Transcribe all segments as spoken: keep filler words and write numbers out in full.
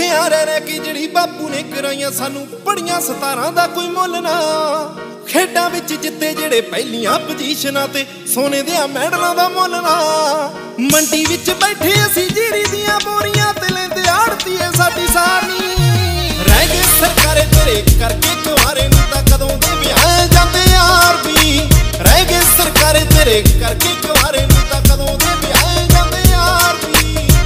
ਕੱਠਿਆਂ ਰਹਿ ਰਹਿ ਕੇ ਜਿਹੜੀ ਬਾਪੂ ਨੇ ਕਰਾਈਆਂ ਸਾਨੂੰ ਪੜੀਆਂ ਸਤਾਰਾਂ ਦਾ ਕੋਈ ਮੁੱਲ ਨਾ। ਖੇਡਾਂ ਵਿੱਚ ਜਿੱਤੇ ਜਿਹੜੇ ਪਹਿਲੀਆਂ ਪੋਜੀਸ਼ਨਾਂ ਤੇ ਸੋਨੇ ਦੀਆਂ ਮੈਡਲਾਂ ਦਾ ਮੁੱਲ ਨਾ। ਮੰਡੀ ਵਿੱਚ ਬੈਠੇ ਅਸੀਂ ਜੀਰੀ ਦੀਆਂ ਬੋਰੀਆਂ ਤੇ ਲੈਂਦੇ ਆੜਤੀਏ ਸਾਡੀ ਸਾਰਨੀ। ਰਹਿ ਗਏ ਸਰਕਾਰੇ ਤੇਰੇ ਕਰਕੇ ਕੁਆਰੇ ਨੂੰ ਤਾਂ ਕਦੋਂ ਦੇ ਵਿਆਹ ਜਾਂਦੇ ਯਾਰ ਵੀ। ਰਹਿ ਗਏ ਸਰਕਾਰੇ ਤੇਰੇ ਕਰਕੇ ਕੁਆਰੇ ਨੂੰ ਤਾਂ ਕਦੋਂ ਦੇ ਵਿਆਹ ਜਾਂਦੇ ਯਾਰ ਵੀ।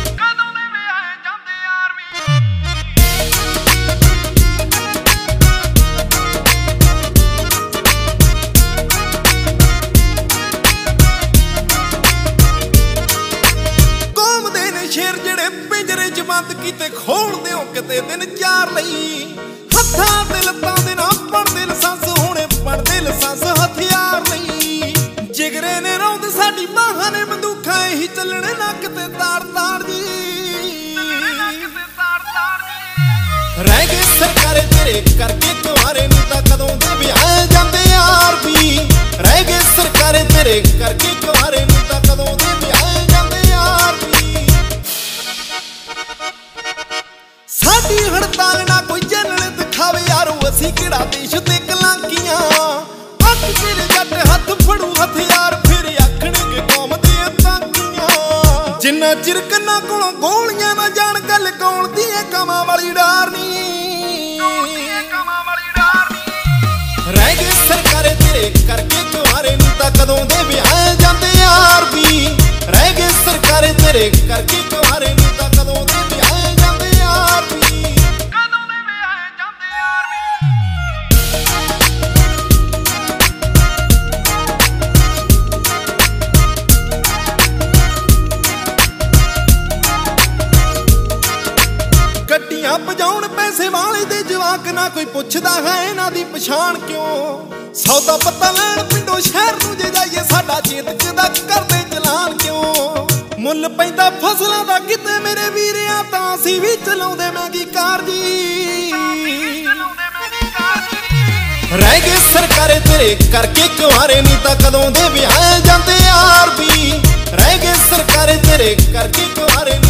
ਸ਼ੇਰ ਜਿਹੜੇ ਪਿੰਜਰੇ ਚ ਬੰਦ ਕੀਤੇ ਖੋਲਦੇ ਹੋ ਕਿਤੇ ਦਿਨ ਚਾਰ ਲਈ। ਹੱਥਾਂ ਤੇ ਲੱਤਾਂ ਦੇ ਨਾ ਪੜਦੇ ਲਾਇਸੈਂਸ ਹੋਣੇ ਪੜਦੇ ਲਾਇਸੈਂਸ ਹਥਿਆਰ ਲਈ। ਜਿਗਰੇ ਨੇ ਰੌਂਦ ਸਾਡੀ ਬਾਹਾਂ ਨੇ ਬੰਦੂਕਾਂ ਇਹੀ ਚੱਲਣੇ ਨੱਕ ਤੇ ਤਾੜ ਤਾੜ ਜੀ। ਰਹਿ ਗਏ ਸਰਕਾਰੇ ਤੇਰੇ ਕਰਕੇ ਕੁਆਰੇ ਨੂੰ ਤਾਂ ਕਦੋਂ ਦੇ ਵਿਆਹ ਜਾਂਦੇ ਯਾਰ ਵੀ। ਰਹਿ ਗਏ ਸਰਕਾਰੇ ਤੇਰੇ ਕਰਕੇ ਕੁਆਰੇ ਨੂੰ ਤਾਂ ਕਦੋਂ ਦੇ ਵਿਆਹ ਜਾਂਦੇ ਯਾਰ ਵੀ। ਸਾਡੀ ਹੜਤਾਲ ਨਾ ਕੋਈ ਜਨਲ ਦਿਖਾਵੇ ਯਾਰੋ ਅਸੀਂ ਕਿਹੜਾ ਦੇਸ਼ ਤੇ ਕਲਾਂਕੀਆਂ। ਅੱਖ ਤੇਰੇ ਜੱਟ ਹੱਥ ਫੜੂ ਹਥਿਆਰ ਫਿਰ ਆਖਣਗੇ ਕੌਮ ਦੀਆਂ ਤਾਂਗੀਆਂ। ਜਿੰਨਾ ਚਿਰ ਕੰਨਾਂ ਕੋਲੋਂ ਗੋਲੀਆਂ ਨਾ ਜਾਣ ਗੱਲ ਕੌਣ ਦੀ ਏ ਕਮਾਂ ਵਾਲੀ ਡਾਰਨੀ। ਰਹਿ ਗਏ ਸਰਕਾਰੇ ਤੇਰੇ ਕਰਕੇ ਕੁਆਰੇ ਨੂੰ ਤਾਂ ਕਦੋਂ ਦੇ ਵਿਆਹ ਜਾਂਦੇ ਯਾਰ ਵੀ। ਰਹਿ ਗਏ ਸਰਕਾਰੇ ਤੇਰੇ ਕਰਕੇ ਕੁਆਰੇ ਨੂੰ ਤਾਂ ਕਦੋਂ ਦੇ ਵਿਆਹ ਜਾਂਦੇ ਯਾਰ ਵੀ। ਗੱਡੀਆਂ ਭਜਾਉਣ ਪੈਸੇ ਵਾਲੇ ਦੇ ਜਵਾਕ ਨਾ ਕੋਈ ਪੁੱਛਦਾ ਹੈ ਇਹਨਾਂ ਦੀ ਪਛਾਣ ਕਿਉਂ। ਸੌਦਾ ਪੱਤਾ ਲੈਣ ਪਿੰਡੋਂ ਸ਼ਹਿਰ ਨੂੰ ਜੇ ਜਾਈਏ ਸਾਡਾ ਚੇਤਕ ਦਾ ਕਰਦੇ ਚਲਾਨ ਕਿਉਂ। ਮੁੱਲ ਪੈਂਦਾ ਫਸਲਾਂ ਦਾ ਕਿਤੇ ਮੇਰੇ ਵੀਰਿਆਂ ਤਾਂ ਅਸੀਂ ਵੀ ਚਲਾਉਂਦੇ ਮਹਿੰਗੀ ਕਾਰ ਜੀ। ਰਹਿ ਗਏ ਸਰਕਾਰੇ ਤੇਰੇ ਕਰਕੇ ਕੁਆਰੇ ਨੂੰ ਤਾਂ ਕਦੋਂ ਦੇ ਵਿਆਹ ਜਾਂਦੇ ਯਾਰ ਵੀ। ਰਹਿ ਗਏ ਸਰਕਾਰੇ ਤੇਰੇ ਕਰਕੇ ਕੁਆਰੇ ਨੂੰ